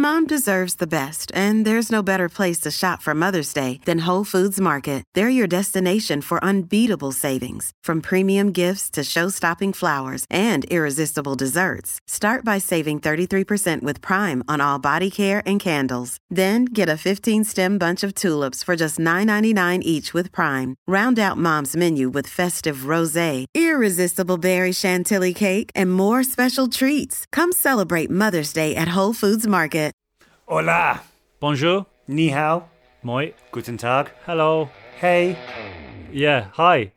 Mom deserves the best, and there's no better place to shop for Mother's Day than Whole Foods Market. They're your destination for unbeatable savings, from premium gifts to show-stopping flowers and irresistible desserts. Start by saving 33% with Prime on all body care and candles. Then get a 15-stem bunch of tulips for just $9.99 each with Prime. Round out Mom's menu with festive rosé, irresistible berry chantilly cake, and more special treats. Come celebrate Mother's Day at Whole Foods Market. Hola. Bonjour. Ni hao. Moi. Guten Tag. Hello. Hey. Yeah, hi.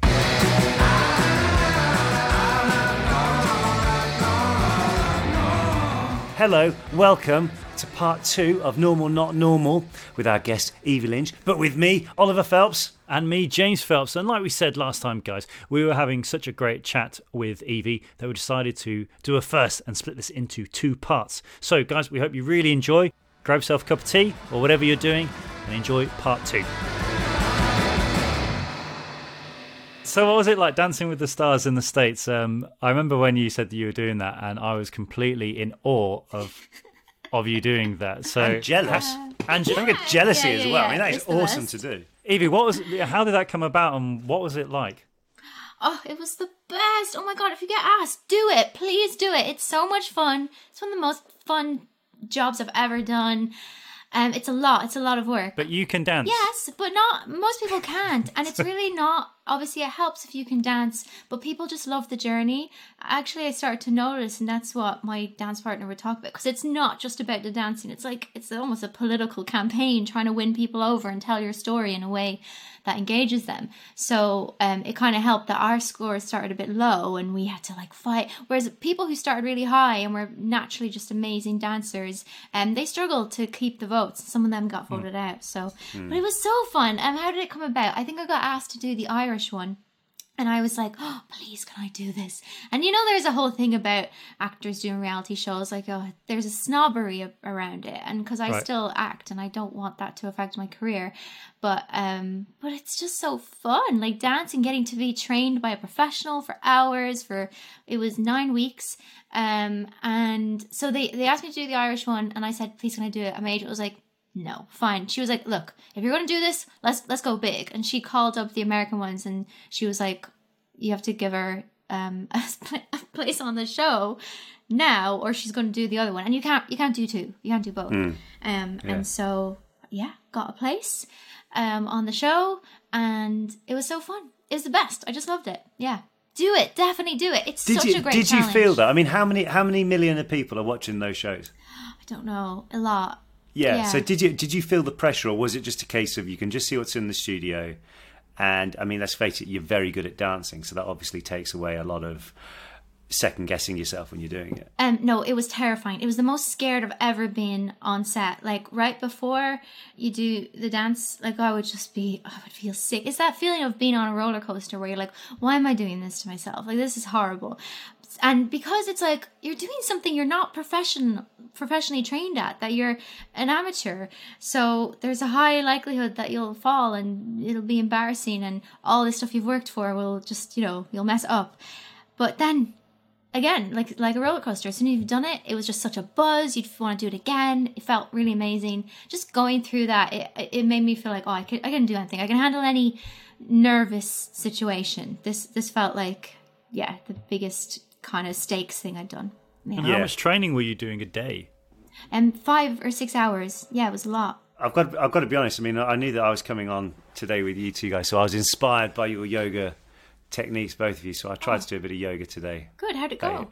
Hello, welcome to part 2 of Normal Not Normal with our guest Evie Lynch, but with me, Oliver Phelps. And me, James Phelps. And like we said last time, guys, we were having such a great chat with Evie that we decided to do a first and split this into 2 parts. So, guys, we hope you really enjoy. Grab yourself a cup of tea or whatever you're doing and enjoy part 2. So what was it like Dancing with the Stars in the States? I remember when you said that you were doing that and I was completely in awe of you doing that. So I'm jealous. And Don't get jealousy as well. I mean, that is awesome to do. Evie, how did that come about and what was it like? Oh, it was the best. Oh my God, if you get asked, do it. Please do it. It's so much fun. It's one of the most fun jobs I've ever done. It's a lot of work. But you can dance. Yes, but most people can't. And it's really not, obviously it helps if you can dance, but people just love the journey. Actually, I started to notice, and that's what my dance partner would talk about, because it's not just about the dancing. It's almost a political campaign trying to win people over and tell your story in a way that engages them. So it kind of helped that our scores started a bit low and we had to fight. Whereas people who started really high and were naturally just amazing dancers, they struggled to keep the votes. Some of them got voted out. So, but it was so fun. How did it come about? I think I got asked to do the Irish one. And I was like, oh, please, can I do this? And there's a whole thing about actors doing reality shows, there's a snobbery around it. And because I still act and I don't want that to affect my career. But it's just so fun, dancing, getting to be trained by a professional for hours, it was 9 weeks. And so they asked me to do the Irish one and I said, please, can I do it? And my agent was like, no, fine. She was like, look, if you're going to do this, let's go big. And she called up the American ones and she was like, you have to give her a place on the show now or she's going to do the other one. And you can't do 2. You can't do both. And so, got a place on the show and it was so fun. It was the best. I just loved it. Yeah. Do it. Definitely do it. It's such a great challenge. Did you feel that? I mean, how many million of people are watching those shows? I don't know. A lot. Yeah. So did you feel the pressure, or was it just a case of you can just see what's in the studio? And I mean, let's face it, you're very good at dancing, so that obviously takes away a lot of second guessing yourself when you're doing it. No, it was terrifying. It was the most scared I've ever been on set. Right before you do the dance, I would feel sick. It's that feeling of being on a roller coaster where you're like, why am I doing this to myself? This is horrible. And because it's you're doing something you're not professionally trained at, that you're an amateur. So there's a high likelihood that you'll fall and it'll be embarrassing and all this stuff you've worked for will just, you'll mess up. But then again, like a roller coaster, as soon as you've done it, it was just such a buzz. You'd want to do it again. It felt really amazing. Just going through that, it made me feel like, I can do anything. I can handle any nervous situation. This felt like, the biggest kind of stakes thing I'd done. And how much training were you doing a day? 5 or 6 hours. Yeah, it was a lot. I've got to be honest. I mean, I knew that I was coming on today with you two guys, so I was inspired by your yoga techniques, both of you. So I tried to do a bit of yoga today. Good. How'd it go?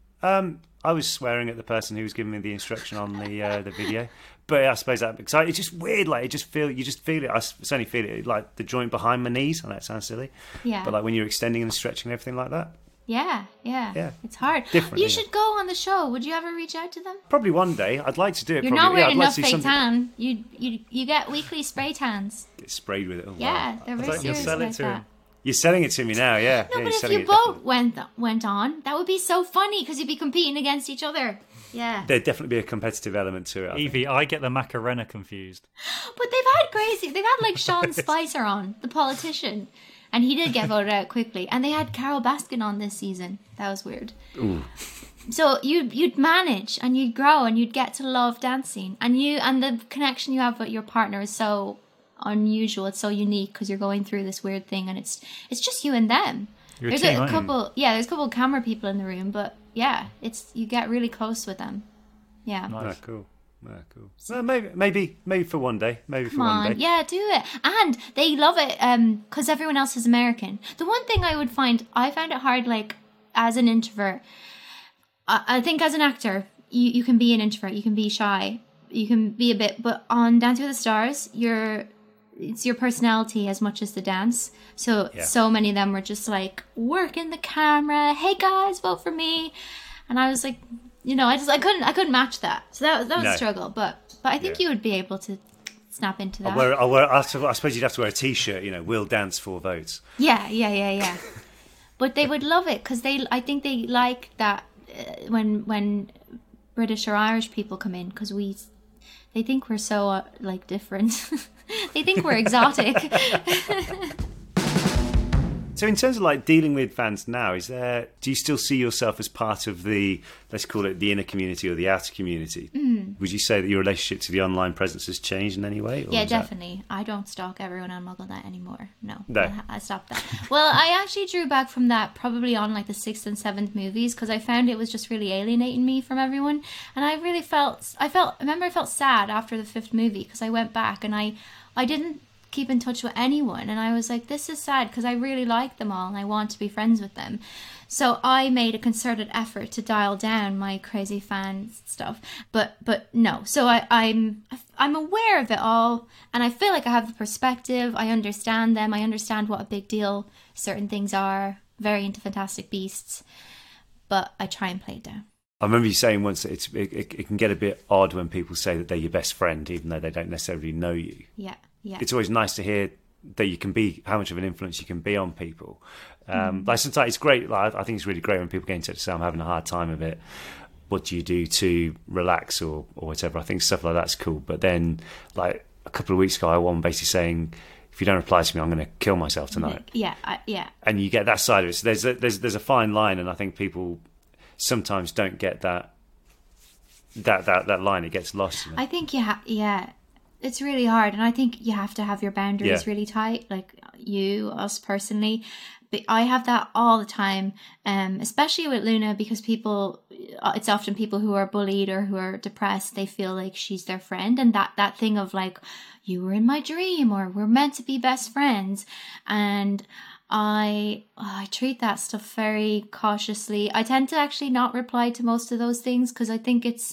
I was swearing at the person who was giving me the instruction on the video, but I suppose it's just weird. You just feel it. I certainly feel it, like the joint behind my knees. I know it sounds silly, but when you're extending and stretching and everything like that. Yeah. It's hard. You should go on the show. Would you ever reach out to them? Probably one day. I'd like to do it. You're not wearing enough fake tan. You get weekly spray tans. Get sprayed with it. Oh, yeah, wow. they're very serious about that. You're selling it to me now, yeah. No, but if you both went on, that would be so funny because you'd be competing against each other. Yeah. There'd definitely be a competitive element to it. Evie, I get the Macarena confused. But they've had Sean Spicer on, the politician. And he did get voted out quickly. And they had Carol Baskin on this season. That was weird. Ooh. So you'd manage and you'd grow and you'd get to love dancing, and the connection you have with your partner is so unusual. It's so unique because you're going through this weird thing, and it's just you and them. There's a couple of camera people in the room, but yeah, you get really close with them. Yeah. Nice. Cool. Well, maybe for one day. One day. Yeah, do it. And they love it because everyone else is American. The one thing I found it hard, like, as an introvert. I think as an actor, you can be an introvert, you can be shy, you can be a bit, but on Dancing with the Stars, it's your personality as much as the dance. So many of them were just like working the camera. Hey guys, vote for me. And I was like, I couldn't match that. So that was a struggle. But I think you would be able to snap into that. I suppose you'd have to wear a T-shirt. We'll dance for votes. Yeah. But they would love it because I think they like that when British or Irish people come in, because they think we're so different. They think we're exotic. So in terms of like dealing with fans now, do you still see yourself as part of the, let's call it the inner community or the outer community? Would you say that your relationship to the online presence has changed in any way? Yeah, definitely. I don't stalk everyone on MuggleNet anymore. No. I stopped that. Well, I actually drew back from that probably on like the 6th and 7th movies, because I found it was just really alienating me from everyone. And I really felt sad after the 5th movie, because I went back and I didn't keep in touch with anyone, and I was like, this is sad because I really like them all and I want to be friends with them. So I made a concerted effort to dial down my crazy fan stuff, but no. So I'm aware of it all, and I feel like I have the perspective. I understand them. I understand what a big deal certain things are. Very into Fantastic Beasts, but I try and play it down. I remember you saying once that it can get a bit odd when people say that they're your best friend, even though they don't necessarily know you. Yeah. It's always nice to hear that you can be, how much of an influence you can be on people. Like sometimes it's great. Like, I think it's really great when people get in touch and say, I'm having a hard time of it. What do you do to relax or whatever? I think stuff like that's cool. But then, like a couple of weeks ago, I had one basically saying, if you don't reply to me, I'm going to kill myself tonight. Yeah. And you get that side of it. So there's a fine line, and I think people sometimes don't get that line. It gets lost. I think it's really hard, and I think you have to have your boundaries really tight, like us personally. But I have that all the time, especially with Luna, because it's often people who are bullied or who are depressed, they feel like she's their friend, and that thing of like, you were in my dream, or we're meant to be best friends. And I treat that stuff very cautiously. I tend to actually not reply to most of those things, because I think it's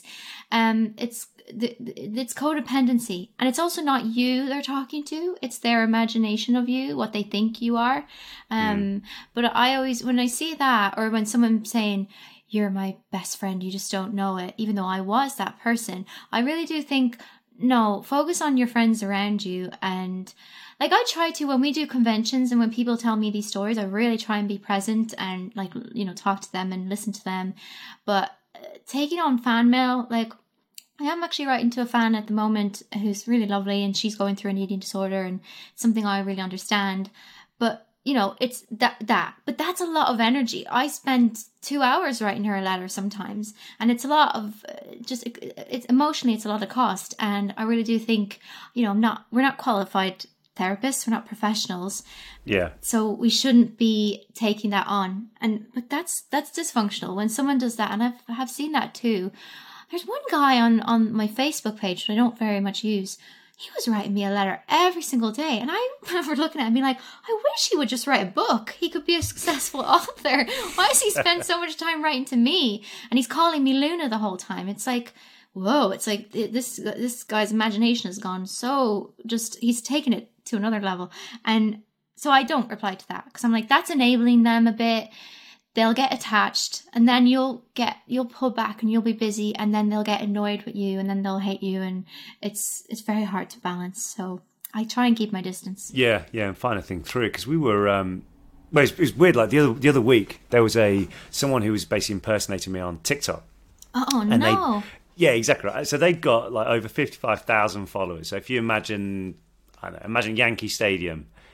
codependency, and it's also not you they're talking to, it's their imagination of you, what they think you are. But I always, when I see that, or when someone's saying you're my best friend, you just don't know it, even though I was that person, I really do think, no, focus on your friends around you. And like, I try to, when we do conventions and when people tell me these stories, I really try and be present and talk to them and listen to them. But taking on fan mail, like, I am actually writing to a fan at the moment who's really lovely, and she's going through an eating disorder, and it's something I really understand. But, it's that. But that's a lot of energy. I spend 2 hours writing her a letter sometimes, and it's a lot of it's emotionally, it's a lot of cost. And I really do think, we're not qualified therapists, we're not professionals. Yeah. So we shouldn't be taking that on. But that's dysfunctional when someone does that, and I have seen that too. There's one guy on my Facebook page that I don't very much use. He was writing me a letter every single day. And I remember looking at him and being like, I wish he would just write a book. He could be a successful author. Why does he spend so much time writing to me? And he's calling me Luna the whole time. It's like, whoa, it's like this guy's imagination has gone so he's taken it to another level. And so I don't reply to that, because I'm like, that's enabling them a bit. They'll get attached, and then you'll pull back and you'll be busy, and then they'll get annoyed with you, and then they'll hate you, and it's very hard to balance. So I try and keep my distance. Yeah, and find a thing through it, because we were. Well, it was weird. Like the other week, there was someone who was basically impersonating me on TikTok. Oh no! Yeah, exactly right. So they'd got like over 55,000 followers. So if you imagine Yankee Stadium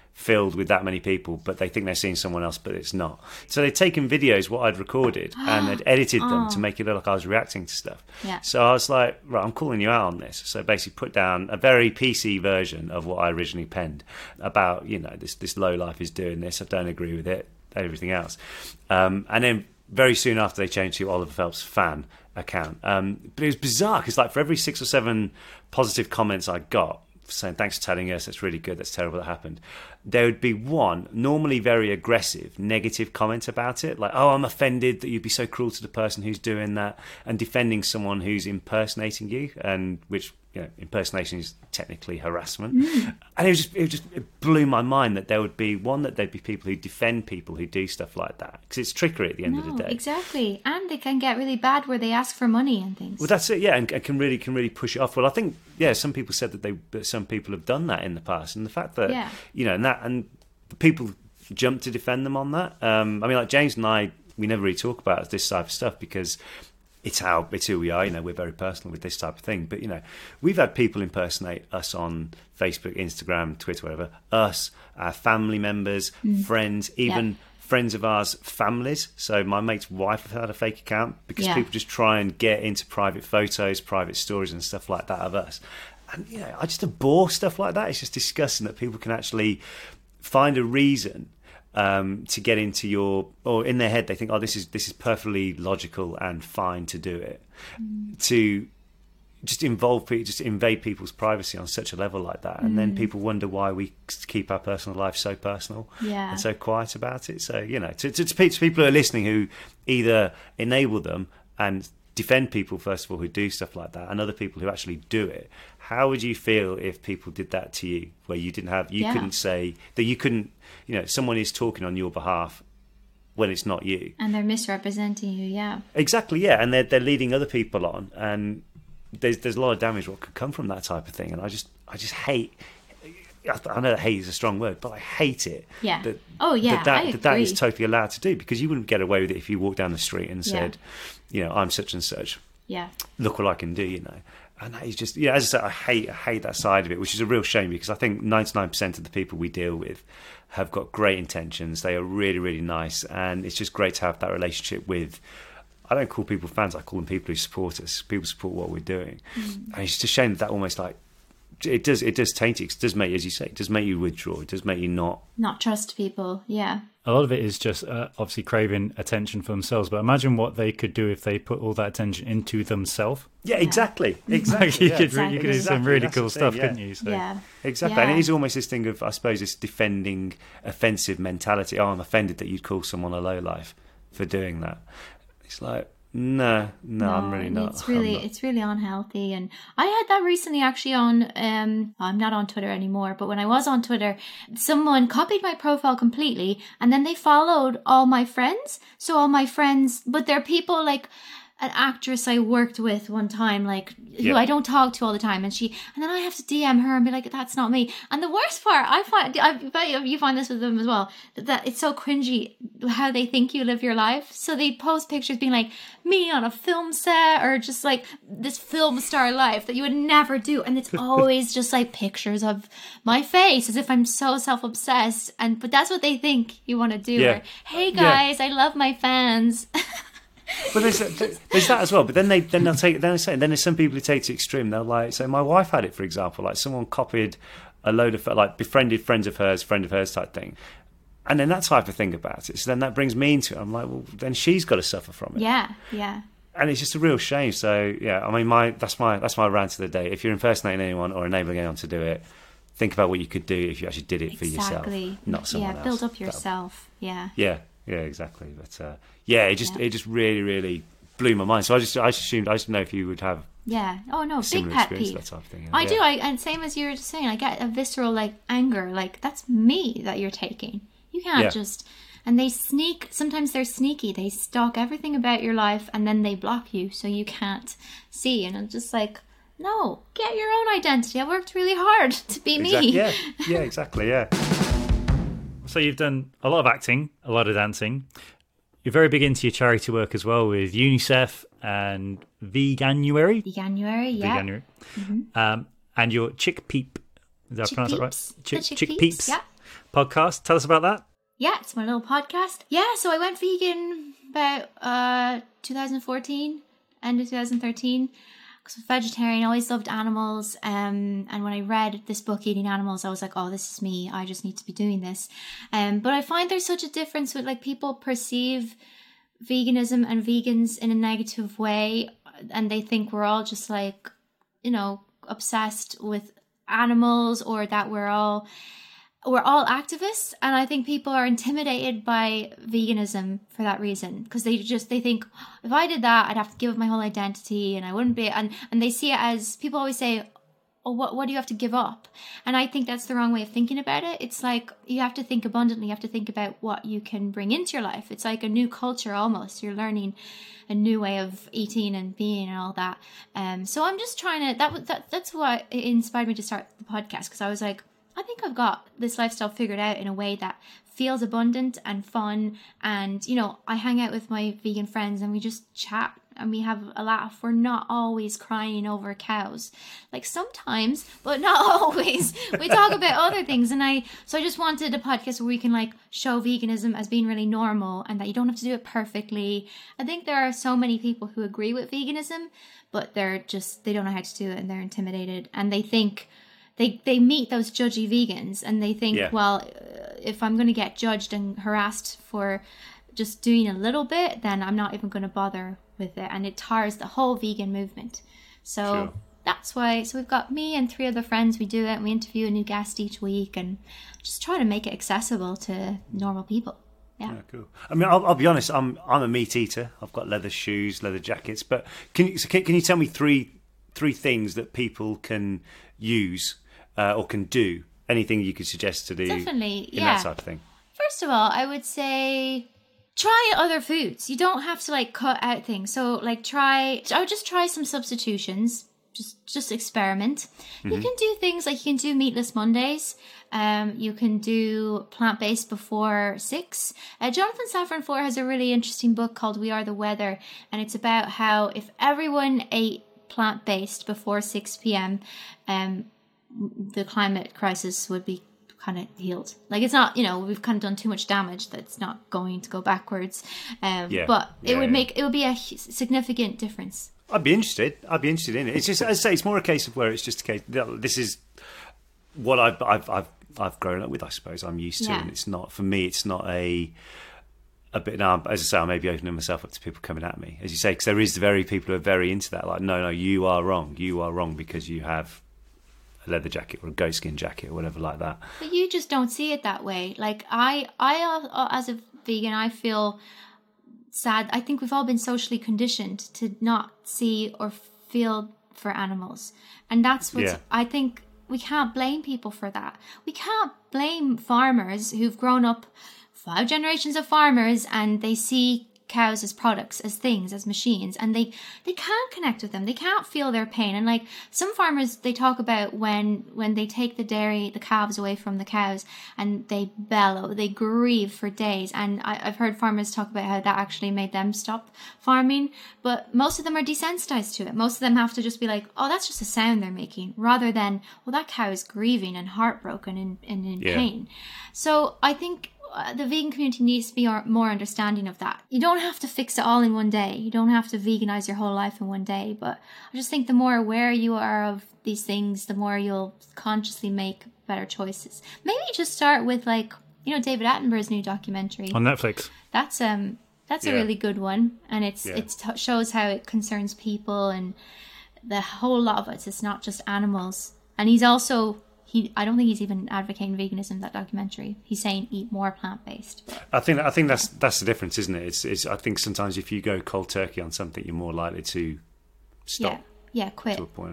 filled with that many people, but they think they're seeing someone else, but it's not. So they'd taken videos, what I'd recorded, and they'd edited them to make it look like I was reacting to stuff. Yeah. So I was like, right, I'm calling you out on this. So basically put down a very PC version of what I originally penned about, this low life is doing this, I don't agree with it, everything else. And then very soon after they changed to Oliver Phelps fan account. But it was bizarre because like for every 6 or 7 positive comments I got, saying thanks for telling us, that's really good, that's terrible that happened, there would be one normally very aggressive negative comment about it, like, oh, I'm offended that you'd be so cruel to the person who's doing that, and defending someone who's impersonating you, and which impersonation is technically harassment. And it blew my mind that there'd be people who defend people who do stuff like that, because it's trickery at the end of the day. Exactly. And it can get really bad where they ask for money and things. Well, that's it, yeah, and can really push it off. Well, I think, some people said that some people have done that in the past, and the fact that and the people jump to defend them on that. I mean, like James and I, we never really talk about this type of stuff because it's who we are. We're very personal with this type of thing. But we've had people impersonate us on Facebook, Instagram, Twitter, whatever. Us, our family members, friends, even friends of ours, families. So my mate's wife had a fake account because people just try and get into private photos, private stories, and stuff like that of us. And I just abhor stuff like that. It's just disgusting that people can actually find a reason to get into or in their head they think, oh, this is perfectly logical and fine to do it, to just invade people's privacy on such a level like that, and then people wonder why we keep our personal life so personal and so quiet about it. So to people who are listening who either enable them and defend people first of all who do stuff like that, and other people who actually do it, how would you feel if people did that to you, where you couldn't say that, you couldn't, someone is talking on your behalf when it's not you, and they're misrepresenting you? Exactly, and they're leading other people on, and there's a lot of damage what could come from that type of thing. And I just hate, I know that hate is a strong word, but I hate it. That is totally allowed to do, because you wouldn't get away with it if you walked down the street and said, I'm such and such. Look what I can do, And that is just, as I said, I hate that side of it, which is a real shame, because I think 99% of the people we deal with have got great intentions. They are really, really nice, and it's just great to have that relationship with. I don't call people fans; I call them people who support us. People support what we're doing, and it's just a shame that almost like it does taint it. It does make, as you say, it does make you withdraw. It does make you not trust people. Yeah. A lot of it is just obviously craving attention for themselves. But imagine what they could do if they put all that attention into themselves. Yeah, exactly. You could do some really cool stuff, couldn't you? So. Exactly. And it is almost this thing of, I suppose, this defending offensive mentality. Oh, I'm offended that you'd call someone a lowlife for doing that. It's like, no, I'm really not. It's really unhealthy. And I had that recently actually on, I'm not on Twitter anymore, but when I was on Twitter, someone copied my profile completely, and then they followed all my friends. So all my friends, but they're people like an actress I worked with one time, like who I don't talk to all the time, and then I have to DM her and be like, that's not me. And the worst part, I bet you find this with them as well, that it's so cringy how they think you live your life. So they post pictures being like me on a film set, or just like this film star life that you would never do, and it's always just like pictures of my face, as if I'm so self-obsessed, but that's what they think you want to do. Or, hey guys, I love my fans. But there's that as well. But then there's some people who take it to extreme. They'll like, so my wife had it, for example, like someone copied a load of like befriended friend of hers type thing, and then that type of thing about it. So then that brings me into it. I'm like, well, then she's got to suffer from it. Yeah. And it's just a real shame. So I mean, that's my rant of the day. If you're impersonating anyone or enabling anyone to do it, think about what you could do if you actually did it for yourself, not someone else. Build up yourself. Yeah, exactly. But it just really, really blew my mind. So I just didn't know if you would have big pet peeve. That type of thing. I do. And same as you were just saying, I get a visceral like anger. Like, that's me that you're taking. You can't just. And they sneak. Sometimes they're sneaky. They stalk everything about your life, and then they block you so you can't see. And I'm just like, no, get your own identity. I worked really hard to be me. Yeah, exactly. Yeah. So you've done a lot of acting, a lot of dancing. You're very big into your charity work as well, with UNICEF and Veganuary. Veganuary. Mm-hmm. And your Chick Peep. Did I pronounce that right? Chick Peeps. Yeah. podcast. Tell us about that. Yeah, it's my little podcast. Yeah, so I went vegan about 2014, end of 2013. Because I was vegetarian, I always loved animals. And when I read this book, Eating Animals, I was like, oh, this is me. I just need to be doing this. But I find there's such a difference with like people perceive veganism and vegans in a negative way. And they think we're all just like, you know, obsessed with animals, or that we're all activists. And I think people are intimidated by veganism for that reason, because they think, if I did that, I'd have to give up my whole identity and I wouldn't be, and they see it as, people always say, oh, what do you have to give up? And I think that's the wrong way of thinking about it. It's like, you have to think abundantly. You have to think about what you can bring into your life. It's like a new culture almost. You're learning a new way of eating and being and all that. So I'm just trying to, that's what inspired me to start the podcast, because I was like, I think I've got this lifestyle figured out in a way that feels abundant and fun. And, you know, I hang out with my vegan friends and we just chat and we have a laugh. We're not always crying over cows. Like sometimes, but not always. We talk about other things. So I just wanted a podcast where we can like show veganism as being really normal and that you don't have to do it perfectly. I think there are so many people who agree with veganism, but they don't know how to do it and they're intimidated and they think, They meet those judgy vegans and they think, well, if I'm going to get judged and harassed for just doing a little bit, then I'm not even going to bother with it. And it tars the whole vegan movement. So that's why. So we've got me and 3 other friends. We do it and we interview a new guest each week and just try to make it accessible to normal people. Yeah, cool. I mean, I'll be honest. I'm a meat eater. I've got leather shoes, leather jackets. But can you tell me three things that people can use or can do? Anything you could suggest to do? Definitely, in that sort of thing. First of all, I would say try other foods. You don't have to like cut out things. So like I would just try some substitutions. Just experiment. Mm-hmm. You can do things like you can do meatless Mondays. You can do plant-based before 6. Jonathan Safran Foer has a really interesting book called We Are the Weather, and it's about how if everyone ate plant-based before 6 p.m., the climate crisis would be kind of healed. Like it's not, we've kind of done too much damage that's not going to go backwards. But it would be a significant difference. I'd be interested in it. It's just, as I say, it's more a case of where it's just a case. This is what I've grown up with. I suppose I'm used to, and it's not for me. It's not a bit now. As I say, I may be opening myself up to people coming at me, as you say, because there is very people who are very into that. Like, no, you are wrong. You are wrong because you have a leather jacket or a goatskin jacket or whatever like that. But you just don't see it that way. Like I as a vegan, I feel sad. I think we've all been socially conditioned to not see or feel for animals. And that's what I think we can't blame people for that. We can't blame farmers who've grown up 5 generations of farmers and they see cows as products, as things, as machines, and they can't connect with them. They can't feel their pain. And like some farmers, they talk about when they take the calves away from the cows and they bellow, they grieve for days. And I've heard farmers talk about how that actually made them stop farming. But most of them are desensitized to it. Most of them have to just be like, oh, that's just a sound they're making, rather than, well, that cow is grieving and heartbroken and in pain. So I think the vegan community needs to be more understanding of that. You don't have to fix it all in one day. You don't have to veganize your whole life in one day. But I just think the more aware you are of these things, the more you'll consciously make better choices. Maybe just start with David Attenborough's new documentary on Netflix. That's a really good one, and it shows how it concerns people and the whole lot of it. It's not just animals, and he's also. I don't think he's even advocating veganism in that documentary. He's saying eat more plant-based. I think that's the difference, isn't it? It's I think sometimes if you go cold turkey on something, you're more likely to stop. Yeah, quit. To a point,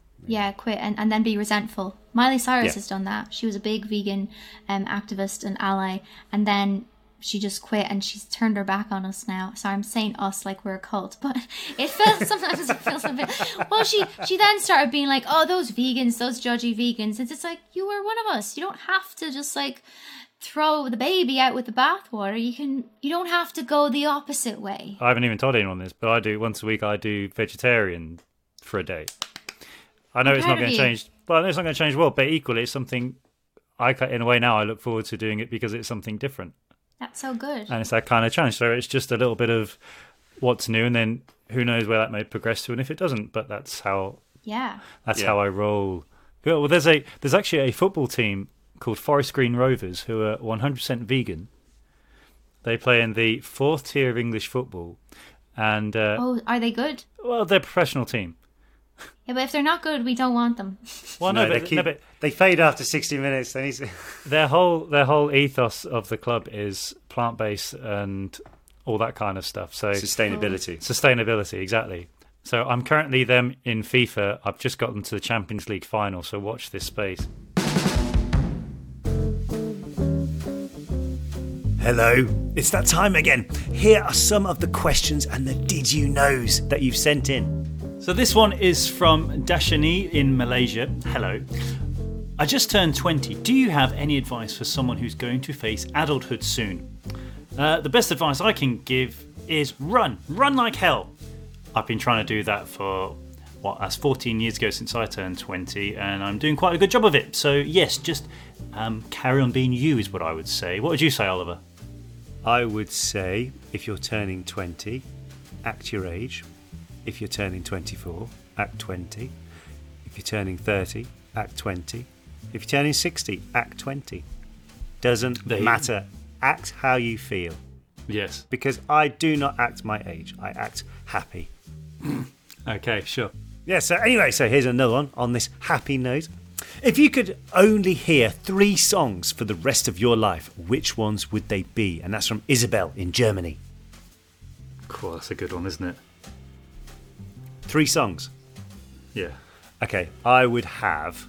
quit and then be resentful. Miley Cyrus has done that. She was a big vegan activist and ally, and then she just quit and she's turned her back on us now. So I'm saying us like we're a cult, but sometimes it feels a bit. Well, she then started being like, oh, those vegans, those judgy vegans. And it's like, you were one of us. You don't have to just like throw the baby out with the bathwater. You don't have to go the opposite way. I haven't even told anyone this, but I do once a week. I do vegetarian for a day. I know it's not going to change. Well, I know it's not going to change the world, but equally, it's something in a way now, I look forward to doing it because it's something different. That's so good. And it's that kind of challenge. So it's just a little bit of what's new, and then who knows where that may progress to, and if it doesn't. But that's how how I roll. Well, there's actually a football team called Forest Green Rovers who are 100% vegan. They play in the 4th tier of English football, and are they good? Well, they're a professional team. Yeah, but if they're not good, we don't want them. Well, but they fade after 60 minutes. Their whole ethos of the club is plant-based and all that kind of stuff. So sustainability, exactly. So I'm currently them in FIFA. I've just got them to the Champions League final. So watch this space. Hello, it's that time again. Here are some of the questions and the did you knows that you've sent in. So this one is from Dashani in Malaysia. Hello. I just turned 20. Do you have any advice for someone who's going to face adulthood soon? The best advice I can give is run. Run like hell. I've been trying to do that for, that's 14 years ago since I turned 20, and I'm doing quite a good job of it. So yes, just carry on being you is what I would say. What would you say, Oliver? I would say if you're turning 20, act your age. If you're turning 24, act 20. If you're turning 30, act 20. If you're turning 60, act 20. Doesn't matter. Act how you feel. Yes. Because I do not act my age. I act happy. Okay, sure. Yeah, so anyway, here's another one on this happy note. If you could only hear 3 songs for the rest of your life, which ones would they be? And that's from Isabel in Germany. Cool, that's a good one, isn't it? 3 songs. Yeah. Okay, I would have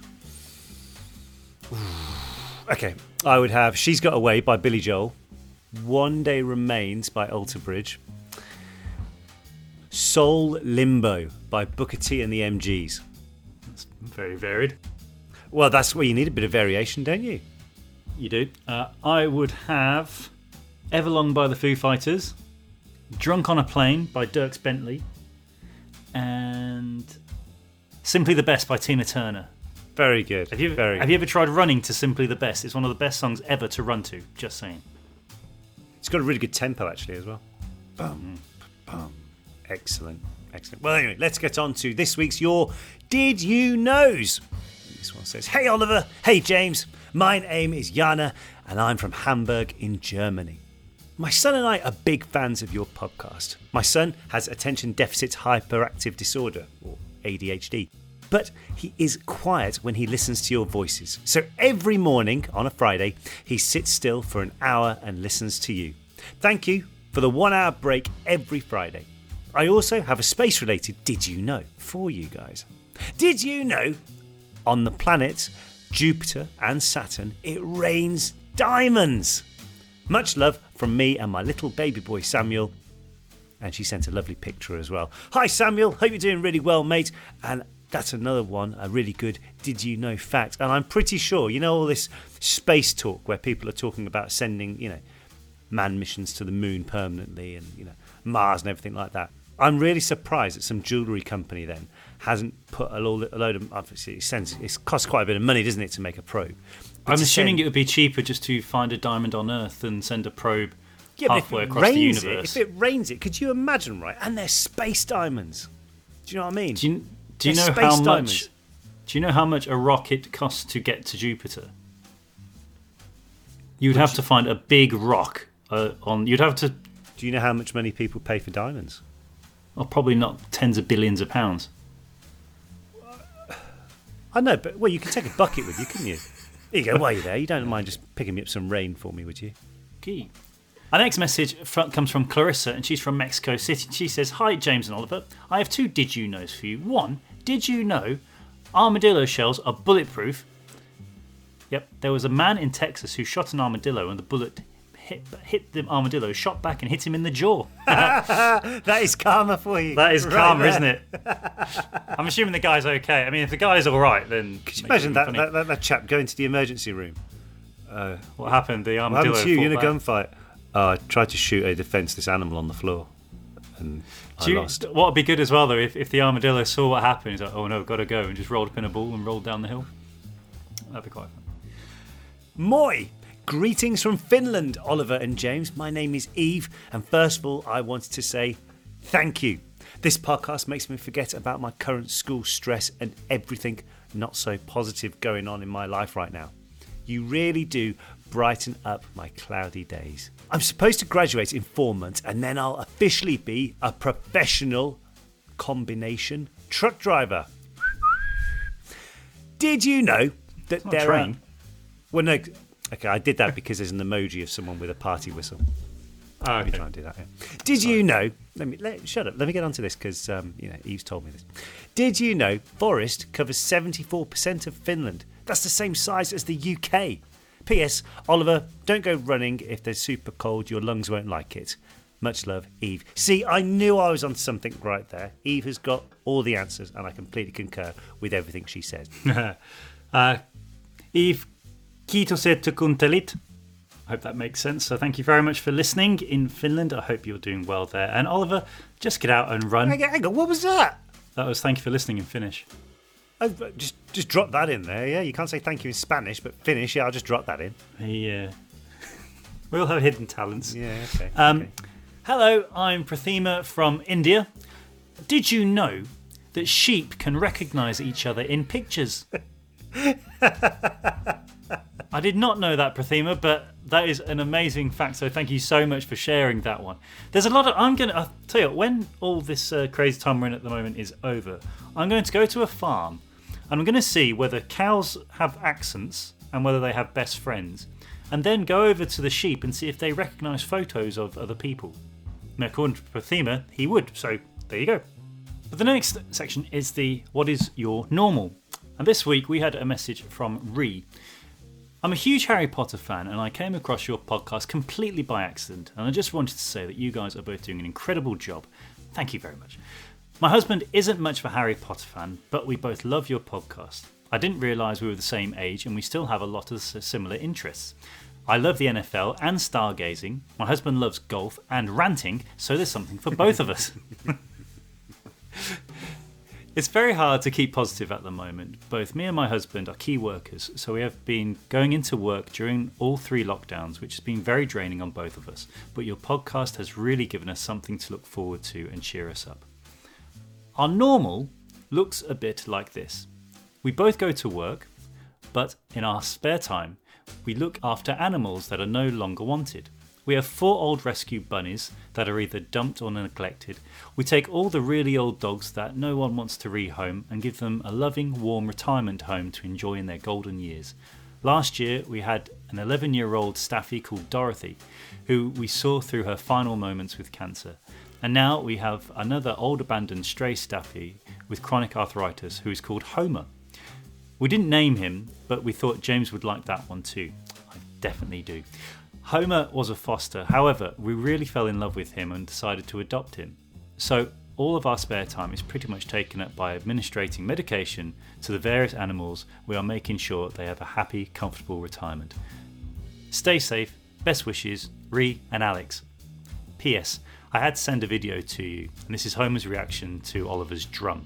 She's Got Away by Billy Joel, One Day Remains by Alter Bridge, Soul Limbo by Booker T and the MGs. That's very varied. Well, that's where you need a bit of variation, don't you? You do. I would have Everlong by the Foo Fighters, Drunk on a Plane by Dierks Bentley, and Simply the Best by Tina Turner. Very good. Have you ever tried running to Simply the Best? It's one of the best songs ever to run to, just saying. It's got a really good tempo, actually, as well. Boom, boom. Excellent. Well, anyway, let's get on to this week's Your Did You Knows. This one says, Hey, Oliver. Hey, James. My name is Jana, and I'm from Hamburg in Germany. My son and I are big fans of your podcast. My son has attention deficit hyperactive disorder, or ADHD. But he is quiet when he listens to your voices. So every morning on a Friday, he sits still for an hour and listens to you. Thank you for the 1 hour break every Friday. I also have a space-related Did You Know for you guys. Did you know on the planets Jupiter and Saturn, it rains diamonds? Much love from me and my little baby boy Samuel. And she sent a lovely picture as well. Hi Samuel, hope you're doing really well, mate. And that's another one, a really good Did You Know fact. And I'm pretty sure, you know all this space talk where people are talking about sending, manned missions to the moon permanently and, Mars and everything like that. I'm really surprised that some jewellery company then hasn't put a load of... Obviously, it costs quite a bit of money, doesn't it, to make a probe? But I'm assuming it would be cheaper just to find a diamond on Earth than send a probe halfway across the universe. If it rains it, could you imagine, right? And they're space diamonds. Do you know what I mean? Do you know how much? Do you know how much a rocket costs to get to Jupiter? You'd have to find a big rock You'd have to. Do you know how much money people pay for diamonds? Oh, probably not tens of billions of pounds. I know, but you can take a bucket with you, couldn't you? Here you go. While you're there, you don't mind just picking me up some rain for me, would you? Okay. Our next message comes from Clarissa, and she's from Mexico City. She says, Hi, James and Oliver. I have 2 Did You Knows for you. 1, did you know armadillo shells are bulletproof? Yep, there was a man in Texas who shot an armadillo, and the bullet hit the armadillo, shot back and hit him in the jaw. That is karma for you. That is karma, isn't it? I'm assuming the guy's okay. I mean, if the guy's all right, then... Could you imagine that chap going to the emergency room? What happened? The armadillo what happened to you in a gunfight? I tried to shoot a defenceless animal on the floor, and I lost. What would be good as well, though, if the armadillo saw what happened, he's like, oh no, got to go, and just rolled up in a ball and rolled down the hill. That'd be quite fun. Moi! Greetings from Finland, Oliver and James. My name is Eve, and first of all, I wanted to say thank you. This podcast makes me forget about my current school stress and everything not so positive going on in my life right now. You really do brighten up my cloudy days. I'm supposed to graduate in 4 months, and then I'll officially be a professional combination truck driver. Did you know that there train. Well, no. Okay, I did that because there's an emoji of someone with a party whistle. Oh, Let me try and do that. Yeah. Did you know? Shut up. Let me get onto this because Eve's told me this. Did you know Forest covers 74% of Finland? That's the same size as the UK. P.S. Oliver, don't go running if there's super cold. Your lungs won't like it. Much love, Eve. See, I knew I was on something right there. Eve has got all the answers, and I completely concur with everything she said. Eve, kiitos että kuuntelit. I hope that makes sense. So thank you very much for listening in Finland. I hope you're doing well there. And Oliver, just get out and run. Hang on, what was that? That was thank you for listening in Finnish. Just drop that in there, yeah? You can't say thank you in Spanish, but Finnish, yeah, I'll just drop that in. Yeah. We all have hidden talents. Yeah, okay. Hello, I'm Prathima from India. Did you know that sheep can recognise each other in pictures? I did not know that, Prathima, but that is an amazing fact. So thank you so much for sharing that one. There's a lot of... I'll tell you, when all this crazy time we're in at the moment is over, I'm going to go to a farm and I'm going to see whether cows have accents and whether they have best friends, and then go over to the sheep and see if they recognise photos of other people. Now, according to Prathima, he would. So there you go. But the next section is the what is your normal? And this week we had a message from Ree. I'm a huge Harry Potter fan and I came across your podcast completely by accident, and I just wanted to say that you guys are both doing an incredible job. Thank you very much. My husband isn't much of a Harry Potter fan, but we both love your podcast. I didn't realise we were the same age and we still have a lot of similar interests. I love the NFL and stargazing. My husband loves golf and ranting, so there's something for both of us. It's very hard to keep positive at the moment. Both me and my husband are key workers, so we have been going into work during all 3 lockdowns, which has been very draining on both of us. But your podcast has really given us something to look forward to and cheer us up. Our normal looks a bit like this. We both go to work, but in our spare time, we look after animals that are no longer wanted. We have 4 old rescue bunnies that are either dumped or neglected. We take all the really old dogs that no one wants to rehome and give them a loving, warm retirement home to enjoy in their golden years. Last year, we had an 11-year-old staffy called Dorothy, who we saw through her final moments with cancer. And now we have another old abandoned stray staffy with chronic arthritis who is called Homer. We didn't name him, but we thought James would like that one too. I definitely do. Homer was a foster, however, we really fell in love with him and decided to adopt him. So all of our spare time is pretty much taken up by administrating medication to the various animals. We are making sure they have a happy, comfortable retirement. Stay safe, best wishes, Ree and Alex. P.S. I had to send a video to you, and this is Homer's reaction to Oliver's drum.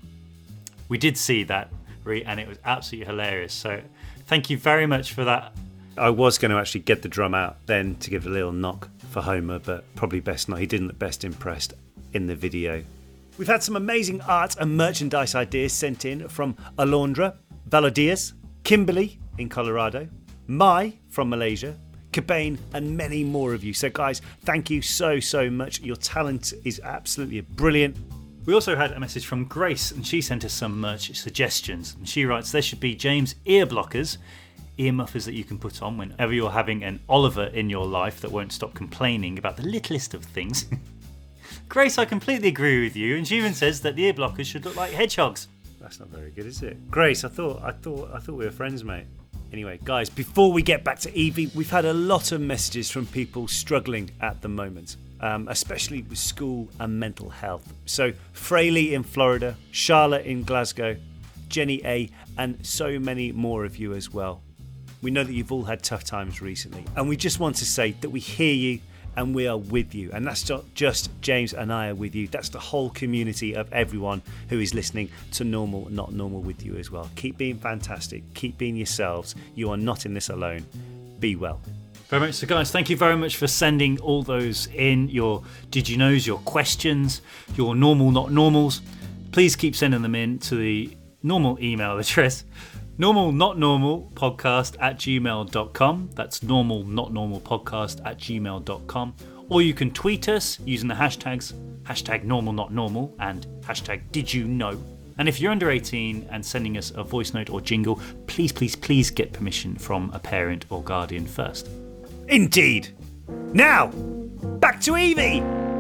We did see that, Ree, and it was absolutely hilarious, so thank you very much for that. I was going to actually get the drum out then to give a little knock for Homer, but probably best not. He didn't look best impressed in the video. We've had some amazing art and merchandise ideas sent in from Alondra, Valodias, Kimberly in Colorado, Mai from Malaysia, Cabane, and many more of you. So guys, thank you so much. Your talent is absolutely brilliant. We also had a message from Grace, and she sent us some merch suggestions. And she writes, there should be James ear blockers, ear muffers that you can put on whenever you're having an Oliver in your life that won't stop complaining about the littlest of things. Grace, I completely agree with you, and she even says that the ear blockers should look like hedgehogs. That's not very good, is it? Grace, I thought we were friends, mate. Anyway, guys, before we get back to Evie, we've had a lot of messages from people struggling at the moment, especially with school and mental health. So, Fraley in Florida, Charlotte in Glasgow, Jenny A, and so many more of you as well. We know that you've all had tough times recently, and we just want to say that we hear you and we are with you. And that's not just James and I are with you, that's the whole community of everyone who is listening to Normal Not Normal with you as well. Keep being fantastic, keep being yourselves. You are not in this alone. be well. Very much so, guys. Thank you very much for sending all those in, your did you knows, your questions, your normal not normals. Please keep sending them in to the normal email address, normalnotnormalpodcast@gmail.com. That's normalnotnormalpodcast@gmail.com. Or you can tweet us using the hashtags #normalnotnormal and #didyouknow. And if you're under 18 and sending us a voice note or jingle, please, please, please get permission from a parent or guardian first. Indeed. Now, back to Evie.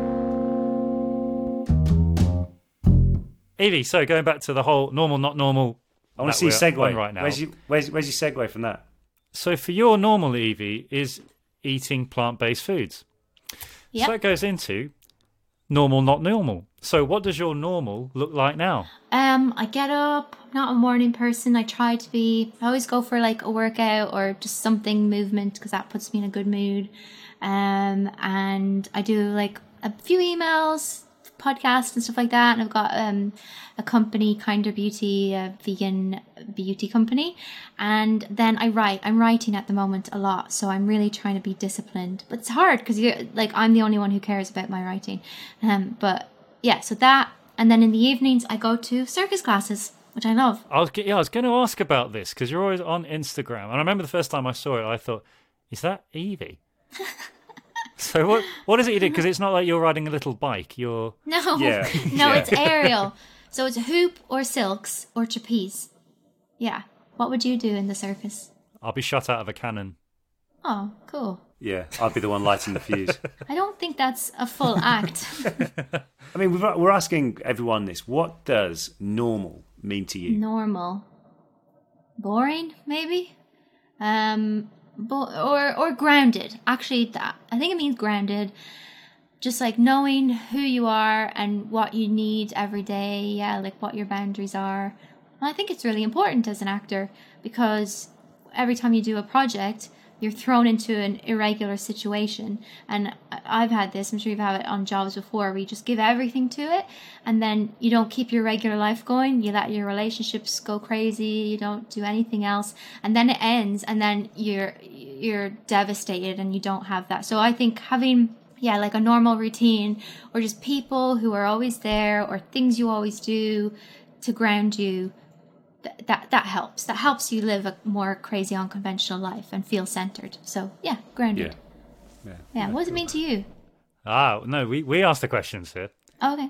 Evie, so going back to the whole normal, not normal. I want to see a segue right now. Where's your segue from that? So for your normal, Evie, is eating plant-based foods. Yep. So it goes into normal, not normal. So what does your normal look like now? I get up, I'm not a morning person. I try to be. I always go for like a workout or just something movement because that puts me in a good mood. And I do like a few emails, podcasts and stuff like that. And I've got a company, Kinder Beauty, a vegan beauty company. And then I write. I'm writing at the moment a lot, so I'm really trying to be disciplined. But it's hard because I'm the only one who cares about my writing. But yeah, so that. And then in the evenings, I go to circus classes, which I love. I was going to ask about this because you're always on Instagram. And I remember the first time I saw it, I thought, is that Evie? So what is it you do? Because it's not like you're riding a little bike. You're... No, Yeah. no, Yeah. it's aerial. So it's hoop or silks or trapeze. Yeah. What would you do in the circus? I'll be shot out of a cannon. Oh, cool. Yeah, I'll be the one lighting the fuse. I don't think that's a full act. I mean, we're asking everyone this. What does normal mean to you? Normal. Boring, maybe? Or grounded. Actually, I think it means grounded. Just like knowing who you are and what you need every day. Yeah, like what your boundaries are. And I think it's really important as an actor because every time you do a project, you're thrown into an irregular situation. And I've had this, I'm sure you've had it on jobs before, where you just give everything to it and then you don't keep your regular life going. You let your relationships go crazy. You don't do anything else. And then it ends and then you're devastated and you don't have that. So I think having, like a normal routine or just people who are always there or things you always do to ground you, that helps. That helps you live a more crazy, unconventional life and feel centered. So, grounded. Yeah. What does it mean to you? No, we asked the questions here. Oh, okay.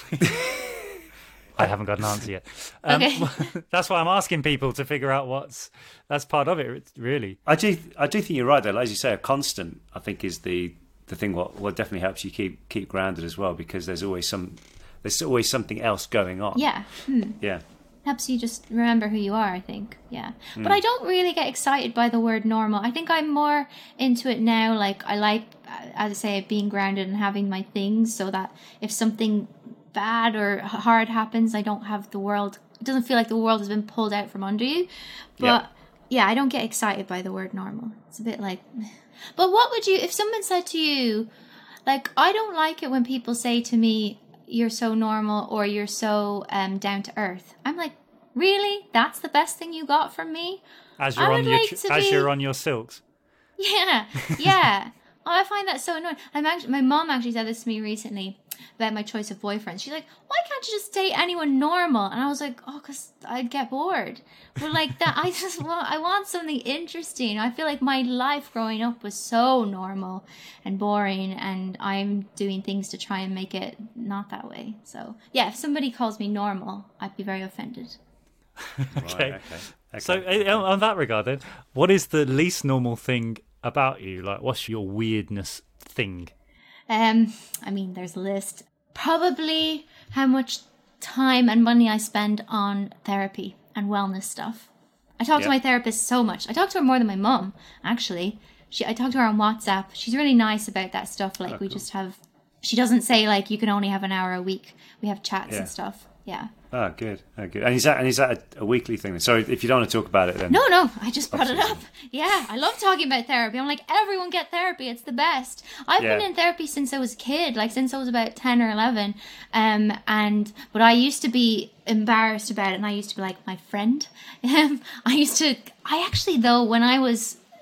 I haven't got an answer yet. Okay. That's why I'm asking people to figure out that's part of it, really. I do think you're right, though. As you say, a constant, I think, is the thing what definitely helps you keep grounded as well, because there's always something else going on. Yeah. Yeah. Helps you just remember who you are, I think. Yeah. But I don't really get excited by the word normal. I think I'm more into it now. Like, I like, as I say, being grounded and having my things so that if something bad or hard happens, I don't have the world. It doesn't feel like the world has been pulled out from under you. But yeah, I don't get excited by the word normal. It's a bit like, but what would you, if someone said to you, like, I don't like it when people say to me, you're so normal or you're so down to earth. I'm like, really? That's the best thing you got from me? As you're on your silks. Yeah. Oh, I find that so annoying. My mom actually said this to me recently about my choice of boyfriend. She's like, why can't you just date anyone normal? And I was like, oh, because I'd get bored. But like that, I want something interesting. I feel like my life growing up was so normal and boring, and I'm doing things to try and make it not that way. So yeah, if somebody calls me normal, I'd be very offended. Okay. Right, okay. So on that regard then, what is the least normal thing about you? Like, what's your weirdness thing? I mean, there's a list. Probably how much time and money I spend on therapy and wellness stuff. I talk to my therapist so much. I talk to her more than my mum, actually. I talk to her on WhatsApp. She's really nice about that stuff. Like, we just have... She doesn't say, like, you can only have an hour a week. We have chats and stuff. Yeah. Oh, good. And is that a weekly thing? Sorry, if you don't want to talk about it, then... No, I just brought it up. Yeah, I love talking about therapy. I'm like, everyone get therapy. It's the best. I've been in therapy since I was a kid, like since I was about 10 or 11. But I used to be embarrassed about it, and I used to be like, my friend. When I was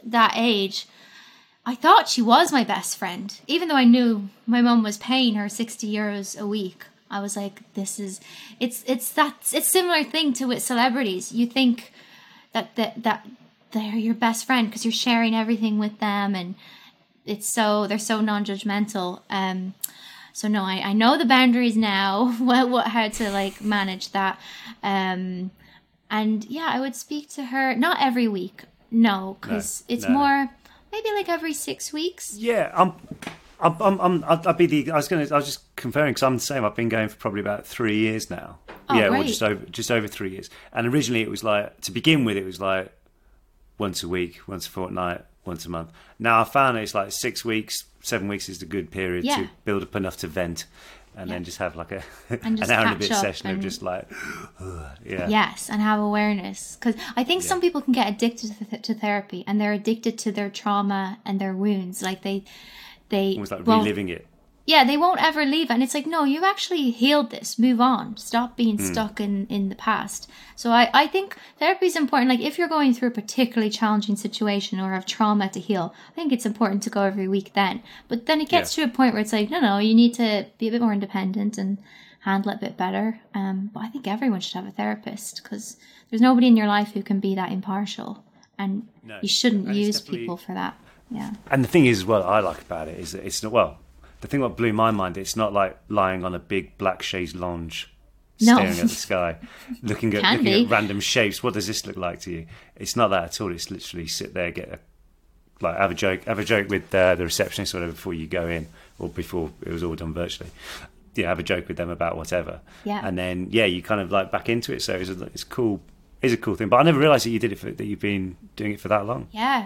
that age, I thought she was my best friend, even though I knew my mum was paying her €60 a week. I was like, it's similar thing to with celebrities. You think that they're your best friend because you're sharing everything with them, and they're so non-judgmental. So no, I know the boundaries now, how to like manage that. And yeah, I would speak to her not every week, no, because it's more maybe like every 6 weeks. Yeah, I was just comparing because I'm the same. I've been going for probably about 3 years now. Oh, yeah, great. or just over 3 years. And originally it was like, to begin with, it was like once a week, once a fortnight, once a month. Now I found it's like 6 weeks, 7 weeks is the good period to build up enough to vent, and then just have like an hour and a bit session of just like, Yes, and have awareness. Because I think some people can get addicted to therapy, and they're addicted to their trauma and their wounds. Like they almost like reliving it. Yeah, they won't ever leave. And it's like, no, you've actually healed this. Move on. Stop being stuck in the past. So I think therapy is important. Like if you're going through a particularly challenging situation or have trauma to heal, I think it's important to go every week then. But then it gets to a point where it's like, no, you need to be a bit more independent and handle it a bit better. But I think everyone should have a therapist because there's nobody in your life who can be that impartial. And you shouldn't use people for that. Yeah. And the thing is, what I like about it is that it's not, well, the thing that blew my mind, it's not like lying on a big black chaise lounge, staring at the sky, looking at random shapes. What does this look like to you? It's not that at all. It's literally sit there, have a joke with the receptionist or whatever before you go in, or before it was all done virtually. Yeah, have a joke with them about whatever. Yeah. And then you kind of like back into it. So it's cool. Is a cool thing, but I never realised that you've been doing it for that long. Yeah.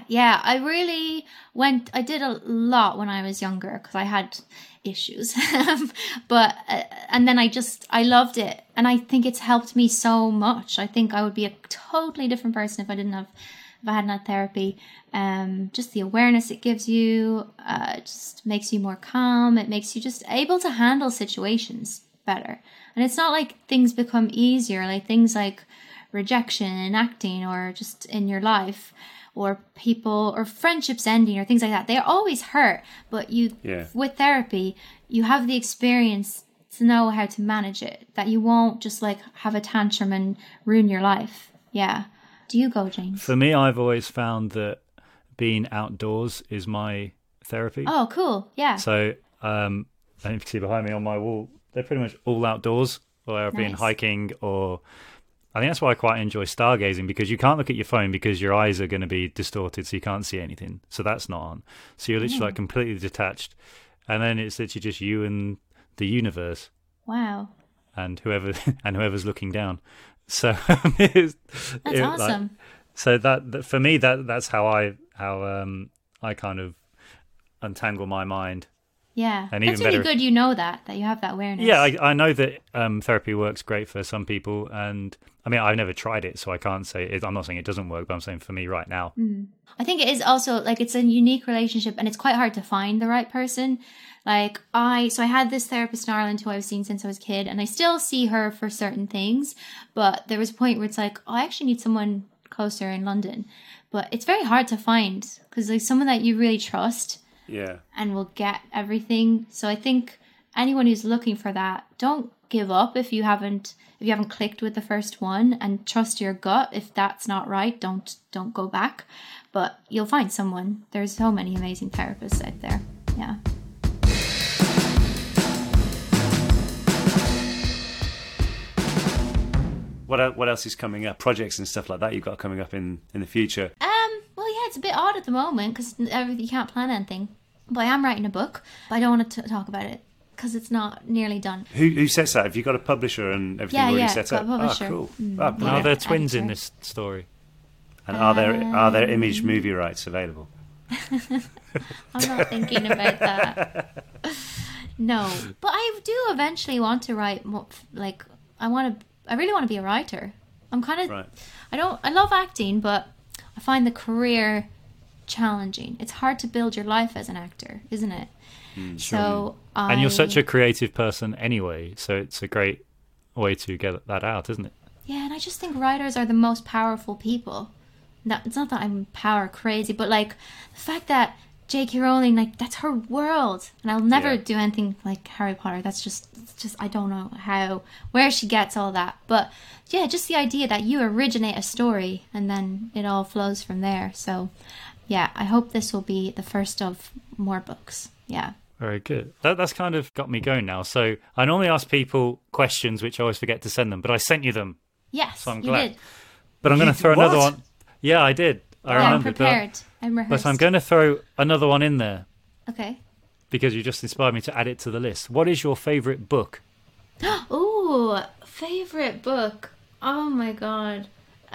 I did a lot when I was younger because I had issues, but and then I loved it, and I think it's helped me so much. I think I would be a totally different person if I hadn't had therapy. Just the awareness it gives you, just makes you more calm. It makes you just able to handle situations better, and it's not like things become easier. Like things like rejection in acting or just in your life or people or friendships ending or things like that, they always hurt, but with therapy you have the experience to know how to manage it, that you won't just like have a tantrum and ruin your life. Do you go, James? For me, I've always found that being outdoors is my therapy. Oh, cool. So and you can see behind me on my wall, they're pretty much all outdoors, or I've been hiking, or I think that's why I quite enjoy stargazing, because you can't look at your phone because your eyes are going to be distorted, so you can't see anything. So that's not on. So you're literally like completely detached, and then it's literally just you and the universe. Wow. And whoever's looking down. So that's awesome. Like, so that for me that's how I kind of untangle my mind. Yeah, and it's really good you know that you have that awareness. Yeah, I know that therapy works great for some people, and I mean, I've never tried it, so I can't say it. I'm not saying it doesn't work, but I'm saying for me right now. I think it is also, like, it's a unique relationship, and it's quite hard to find the right person. Like, I had this therapist in Ireland who I've seen since I was a kid, and I still see her for certain things, but there was a point where it's like, I actually need someone closer in London. But it's very hard to find, because like someone that you really trust. Yeah. And will get everything. So I think anyone who's looking for that, don't give up if you haven't clicked with the first one, and trust your gut. If that's not right, don't go back. But you'll find someone. There's so many amazing therapists out there. Yeah. What else is coming up? Projects and stuff like that you've got coming up in the future? Well, yeah, it's a bit odd at the moment because you can't plan anything. But I am writing a book, but I don't want to talk about it because it's not nearly done. Who sets that? Have you got a publisher and everything already set up? Yeah, publisher. Oh, cool. Are there twins in this story? And are there image movie rights available? I'm not thinking about that. No, but I do eventually want to write more. Like, I really want to be a writer. I'm kind of. Right. I love acting, but I find the career challenging. It's hard to build your life as an actor, isn't it? And you're such a creative person anyway, so it's a great way to get that out, isn't it? Yeah, and I just think writers are the most powerful people. it's not that I'm power crazy, but like the fact that J.K. Rowling, like, that's her world, and I'll never do anything like Harry Potter. That's just I don't know where she gets all that, but yeah, just the idea that you originate a story and then it all flows from there. So yeah, I hope this will be the first of more books. Yeah. Very good. That's kind of got me going now. So I normally ask people questions, which I always forget to send them, but I sent you them. Yes, so I'm you glad. did. But I'm going to throw another one. Yeah, I did. I remember. I'm prepared. I'm rehearsed. But I'm going to throw another one in there. Okay. Because you just inspired me to add it to the list. What is your favourite book? Ooh, favorite book. Oh my god.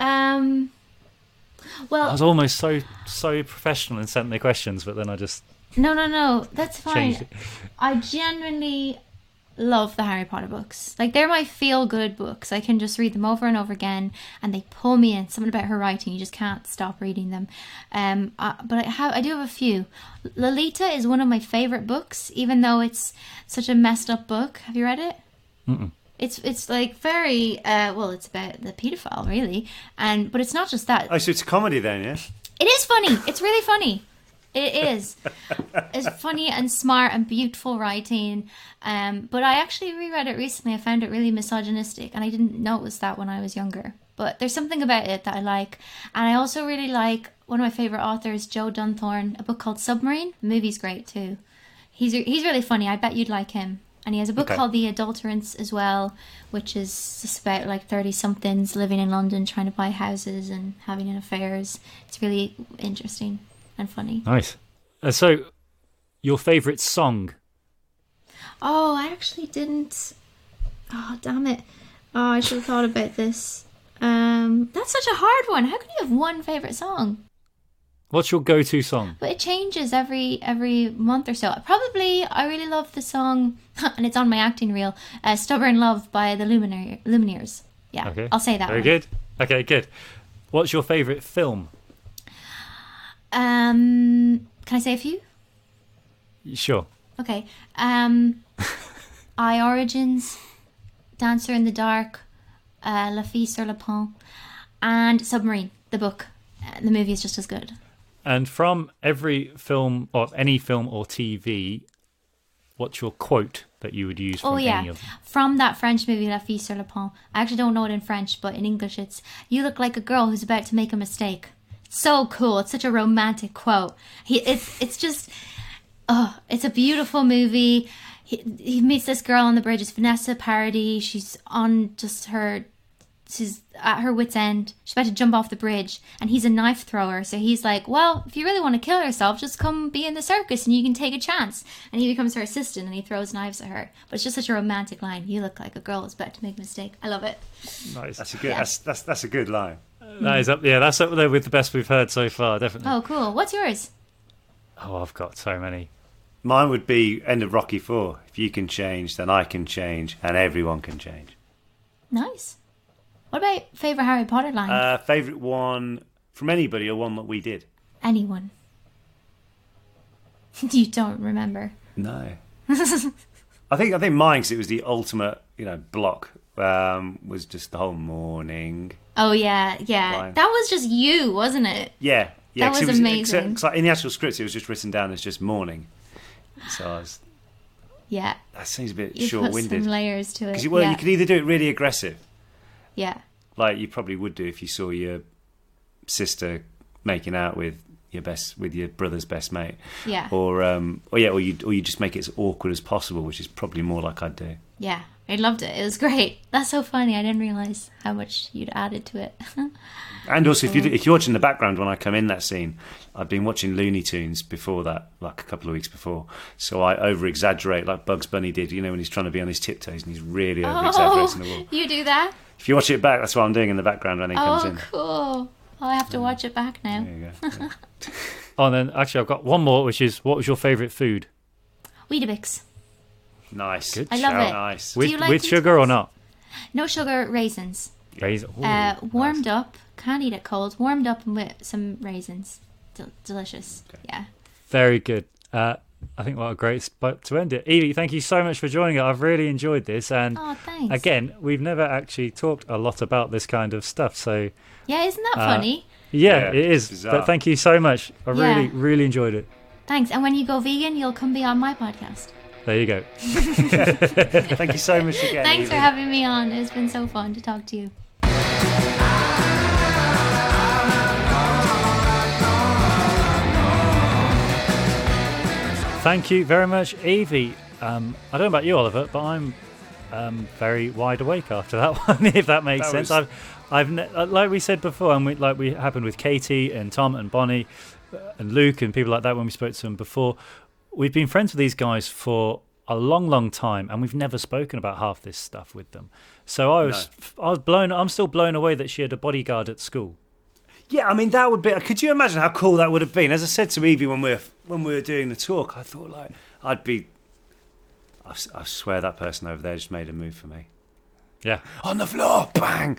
Well, I was almost so professional and sent the questions, but then I just no, that's changed fine. it. I genuinely love the Harry Potter books. Like, they're my feel-good books. I can just read them over and over again, and they pull me in. Something about her writing, you just can't stop reading them. But I do have a few. Lolita is one of my favourite books, even though it's such a messed up book. Have you read it? Mm-mm. It's like very it's about the paedophile, really, but it's not just that. Oh, so it's a comedy then, yeah? It is funny. It's really funny. It is. It's funny and smart and beautiful writing. But I actually reread it recently. I found it really misogynistic, and I didn't notice that when I was younger. But there's something about it that I like. And I also really like one of my favourite authors, Joe Dunthorne, a book called Submarine. The movie's great too. He's really funny. I bet you'd like him. And he has a book called The Adulterants as well, which is just about like 30-somethings living in London, trying to buy houses and having affairs. It's really interesting and funny. Nice. So, your favourite song? Oh, I actually didn't. Oh, damn it. Oh, I should have thought about this. That's such a hard one. How can you have one favourite song? What's your go-to song? But it changes every month or so. Probably, I really love the song, and it's on my acting reel, Stubborn Love by the Lumineers. Yeah, Okay. I'll say that Very one. good. Okay, good. What's your favourite film? Can I say a few? Sure. Okay. I Origins, Dancer in the Dark, La Fille sur le Pont, and Submarine, the book. The movie is just as good. And from every film, or any film or TV, what's your quote that you would use from any of them? From that French movie, La Fille sur le Pont. I actually don't know it in French, but in English it's, "You look like a girl who's about to make a mistake." So cool. It's such a romantic quote. It's just, it's a beautiful movie. He meets this girl on the bridge. It's Vanessa Paradis. She's at her wit's end. She's about to jump off the bridge, and he's a knife thrower. So he's like, "Well, if you really want to kill yourself, just come be in the circus and you can take a chance." And he becomes her assistant, and he throws knives at her. But it's just such a romantic line. "You look like a girl who's about to make a mistake." I love it. Nice. That's a good. That's a good line. That is up. Yeah, that's up there with the best we've heard so far. Definitely. Oh, cool. What's yours? Oh, I've got so many. Mine would be end of Rocky 4. If you can change, then I can change, and everyone can change. Nice. What about favourite Harry Potter line? Favourite one from anybody or one that we did? Anyone. You don't remember. No. I think mine, because it was the ultimate, block. Was just the whole morning. Oh yeah. Line. That was just you, wasn't it? Yeah. That was amazing. Cause in the actual script, it was just written down as just morning. So Yeah. that seems a bit You put short-winded. some layers to it. Because yeah. you could either do it really aggressive, Yeah. like you probably would do if you saw your sister making out with your brother's best mate. Yeah. Or you just make it as awkward as possible, which is probably more like I'd do. Yeah. I loved it. It was great. That's so funny. I didn't realise how much you'd added to it. And also, if you're watching the background when I come in that scene, I've been watching Looney Tunes before that, like a couple of weeks before. So I over-exaggerate like Bugs Bunny did, when he's trying to be on his tiptoes and he's really over-exaggerating the wall. You do that? If you watch it back, that's what I'm doing in the background when he comes in. Cool. I have to watch it back now. There you go. Yeah. Oh, and then actually I've got one more, which is, what was your favourite food? Weetabix. Nice. Good I love shout. it. Nice. Do you like With sugar or Weetabix? not? No sugar, raisins. Raisin. Warmed up. Can't eat it cold. Warmed up with some raisins. Delicious. Okay. Yeah. Very good. I think what a great spot to end it. Evie, thank you so much for joining us. I've really enjoyed this. And Oh, thanks. again, we've never actually talked a lot about this kind of stuff. So Yeah, isn't that funny? Yeah, it is. Bizarre. But thank you so much. I really, Yeah. really enjoyed it. Thanks. And when you go vegan, you'll come be on my podcast. There you go. Thank you so much again. Thanks for Evie. having me on. It's been so fun to talk to you. Thank you very much, Evie. I don't know about you, Oliver, but I'm very wide awake after that one, if that makes That sense. was- Like we said before, and we happened with Katie and Tom and Bonnie and Luke and people like that when we spoke to them before. We've been friends with these guys for a long, long time, and we've never spoken about half this stuff with them. So I was blown. I'm still blown away that she had a bodyguard at school. Yeah, I mean that would be. Could you imagine how cool that would have been? As I said to Evie when we were doing the talk, I thought like I'd be. I swear that person over there just made a move for me. Yeah. On the floor, bang.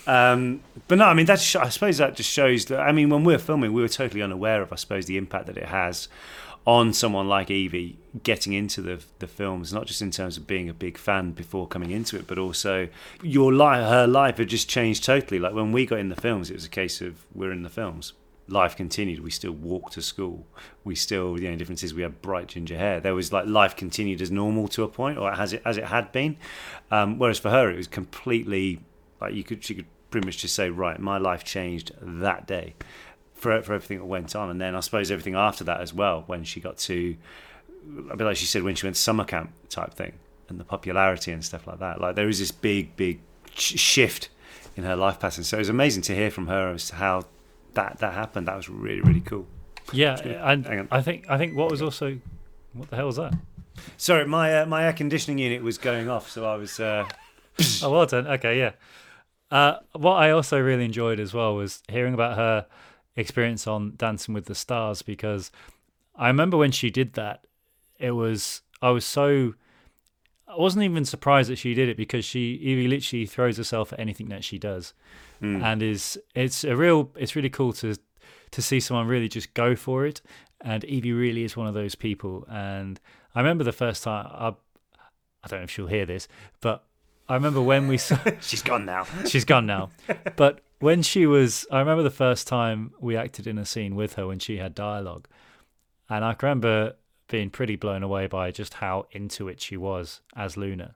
But no, I mean I suppose that just shows that. I mean, when we were filming, we were totally unaware of, I suppose, the impact that it has on someone like Evie getting into the films, not just in terms of being a big fan before coming into it, but also her life had just changed totally. Like when we got in the films, it was a case of we're in the films. Life continued. We still walked to school. We still, the only difference is we had bright ginger hair. There was like life continued as normal to a point, or as it had been. Whereas for her, it was completely like she could pretty much just say, right, my life changed that day. For everything that went on, and then I suppose everything after that as well, when she got to, a bit like she said, when she went to summer camp type thing, and the popularity and stuff like that. Like there is this big shift in her life pattern. So it was amazing to hear from her as to how that happened. That was really, really cool. Yeah, and Hang on. I think what was also, what the hell was that? Sorry, my air conditioning unit was going off, so I was. Oh, well done. Okay, yeah. What I also really enjoyed as well was hearing about her experience on Dancing with the Stars, because I remember when she did that, I wasn't even surprised that she did it, because Evie literally throws herself at anything that she does, and it's really cool to see someone really just go for it, and Evie really is one of those people. And I remember the first time, I don't know if she'll hear this, but I remember when we saw She's gone now. she's gone now. But when I remember the first time we acted in a scene with her when she had dialogue. And I can remember being pretty blown away by just how into it she was as Luna.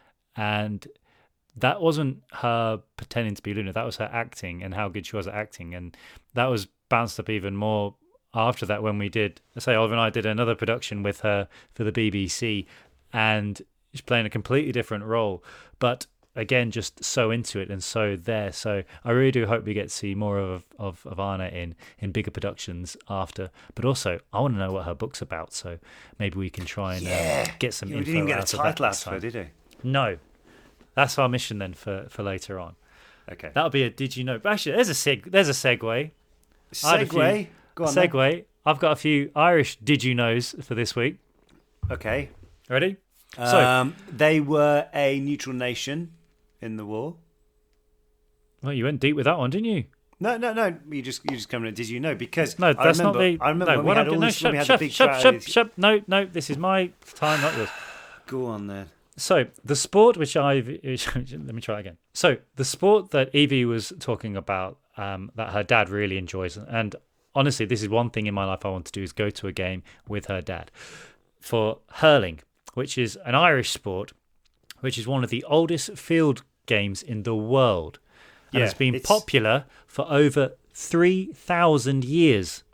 And that wasn't her pretending to be Luna. That was her acting and how good she was at acting. And that was bounced up even more after that when we did, Oliver and I did another production with her for the BBC. And she's playing a completely different role. But again, just so into it and so there. So I really do hope we get to see more of Anna in bigger productions after. But also, I want to know what her book's about. So maybe we can try and get some We info didn't even get out a of that title out this of her, time. did he? No. That's our mission then for later on. Okay. That'll be a Did You Know? But actually, there's a segue. I had a few- Segue. Go on. then. Segue. I've got a few Irish Did You Knows for this week. Okay. Ready? So, They were a neutral nation in the war. well, you went deep with that one, didn't you? No. You just come in. Did you know? Because No, that's not the. I remember no, when we what had I'm- all no, this. When we had the big shut. No, this is my time, not yours. Go on then. So the sport let me try again. So the sport that Evie was talking about, that her dad really enjoys, and honestly, this is one thing in my life I want to do, is go to a game with her dad for hurling, which is an Irish sport, which is one of the oldest field games in the world, and Yeah, it's been it's- popular for over 3,000 years.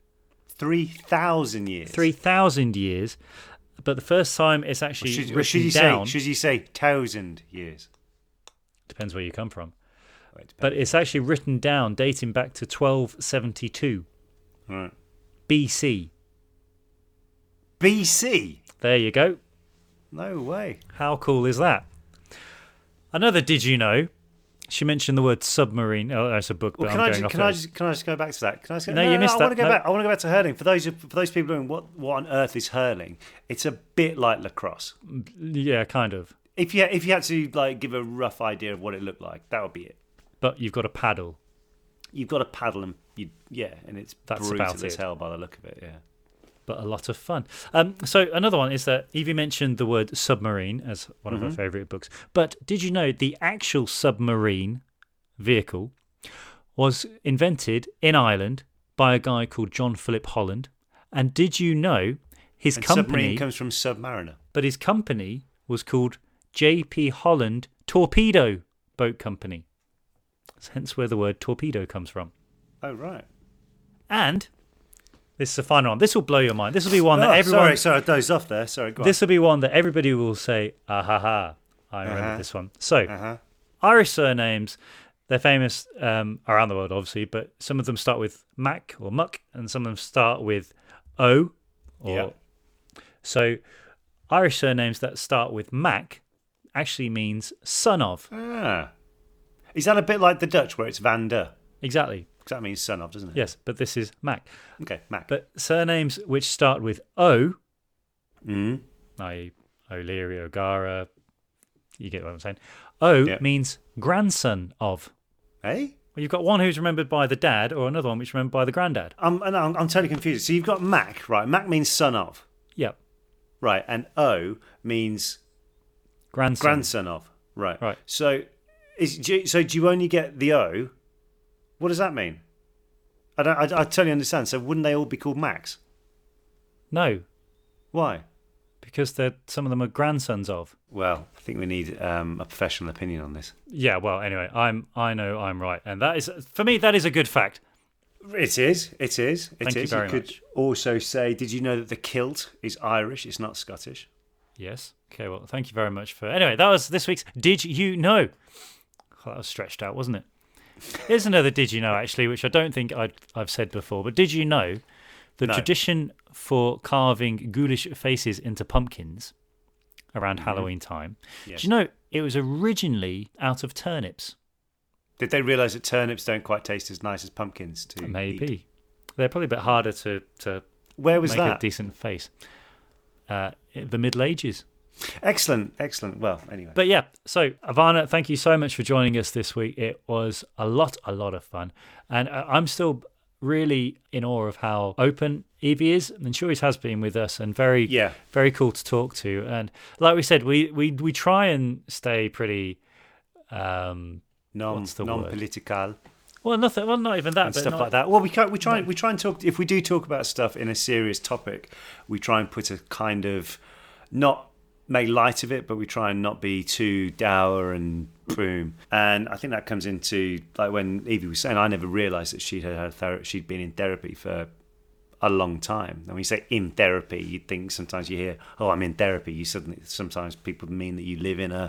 3,000 years. 3,000 years. But the first time it's actually written down. Should you say 1,000 years? Depends where you come from. Right, But it's actually written down dating back to 1272 right. BC. BC? There you go. No way. How cool is that? Another Did You Know? She mentioned the word submarine. Oh, that's a book, but Well, I'm going off can I those. just go back to that? Can I just go, No, you missed I want that. to go No. back. I want to go back to hurling. For those people doing what on earth is hurling? It's a bit like lacrosse. Yeah, kind of. If you had to like give a rough idea of what it looked like, that would be it. But you've got a paddle. You've got a paddle and and it's That's brutal about as it. hell by the look of it. Yeah. But a lot of fun. So another one is that Evie mentioned the word submarine as one of her favourite books. But did you know the actual submarine vehicle was invented in Ireland by a guy called John Philip Holland. And did you know his company... Submarine comes from Submariner. But his company was called J.P. Holland Torpedo Boat Company. Hence where the word torpedo comes from. Oh, right. And this is the final one. This will blow your mind. This will be one that everyone... Sorry, I dozed off there. Sorry, go on. This will be one that everybody will say, ah ha ha. I remember this one. So, Irish surnames, they're famous around the world, obviously, but some of them start with Mac or Muck, and some of them start with O. So, Irish surnames that start with Mac actually means son of. Ah. Is that a bit like the Dutch where it's Van der? Exactly. Because that means son of, doesn't it? Yes, but this is Mac. Okay, Mac. But surnames which start with O, i.e. O'Leary, O'Gara, you get what I'm saying. O means grandson of. Eh? Well, you've got one who's remembered by the dad, or another one which is remembered by the granddad. I'm totally confused. So you've got Mac, right? Mac means son of. Yep. Right, and O means grandson of. Right. Right. So do you only get the O? What does that mean? I totally understand. So wouldn't they all be called Macs? No, Why? because some of them are grandsons of. Well, I think we need a professional opinion on this. Yeah, well, anyway, I know I'm right, and that is, for me, that is a good fact. It is. Thank you very could much. also say, did you know that the kilt is Irish? It's not Scottish. Yes. Okay, well, thank you very much for... Anyway, that was this week's Did You Know? Oh, that was stretched out, wasn't it? Here's another Did You Know, actually, which I don't think I've said before, but did you know the tradition for carving ghoulish faces into pumpkins around Halloween time? Yes. Do you know it was originally out of turnips? Did they realise that turnips don't quite taste as nice as pumpkins to Maybe. eat? They're probably a bit harder to Where was make that? a decent face. The Middle Ages. Excellent. Well, anyway. But yeah, so Ivana, thank you so much for joining us this week. It was a lot of fun. And I'm still really in awe of how open Evie is, and she always has been with us, and very cool to talk to. And like we said, we try and stay pretty non-political. Well, nothing. Well, not even that, and but stuff like that. Well, we try and talk. If we do talk about stuff in a serious topic, we try and put a kind of not make light of it, but we try and not be too dour and boom. And I think that comes into like when Evie was saying, I never realised that she'd been in therapy for a long time. And when you say in therapy, you think sometimes you hear, "Oh, I'm in therapy." Sometimes people mean that you live in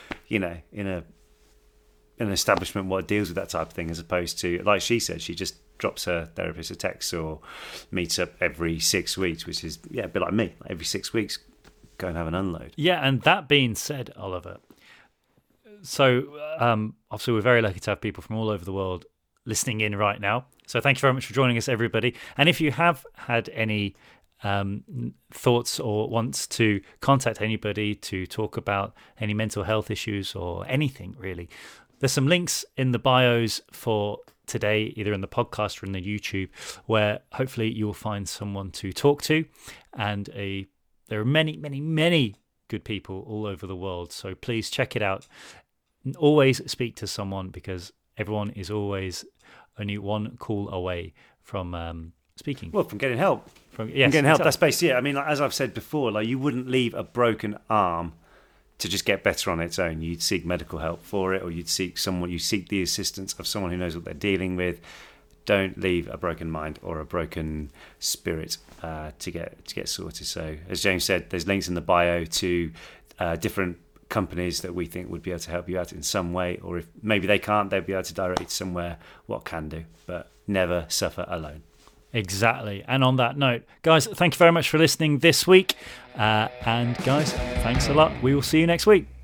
an establishment what deals with that type of thing, as opposed to, like she said, she just drops her therapist a text or meets up every 6 weeks, which is a bit like me. Every 6 weeks, go and have an unload. Yeah, and that being said, Oliver, so obviously we're very lucky to have people from all over the world listening in right now. So thank you very much for joining us, everybody. And if you have had any thoughts or wants to contact anybody to talk about any mental health issues or anything really, there's some links in the bios for today, either in the podcast or in the YouTube, where hopefully you'll find someone to talk to. And there are many good people all over the world, so please check it out. Always speak to someone, because everyone is always only one call away from speaking. Well, from getting help. From getting help. Exactly. That's basically it. I mean, like, as I've said before, like you wouldn't leave a broken arm to just get better on its own. You'd seek medical help for it, or you'd seek the assistance of someone who knows what they're dealing with. Don't leave a broken mind or a broken spirit to get sorted. So, as James said, there's links in the bio to different companies that we think would be able to help you out in some way, or if maybe they can't, they'll be able to direct you somewhere what can do. But never suffer alone. Exactly. And on that note, guys, thank you very much for listening this week. And guys, thanks a lot. We will see you next week.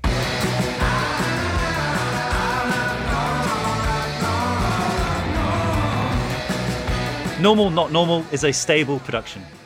Normal Not Normal is a stable production.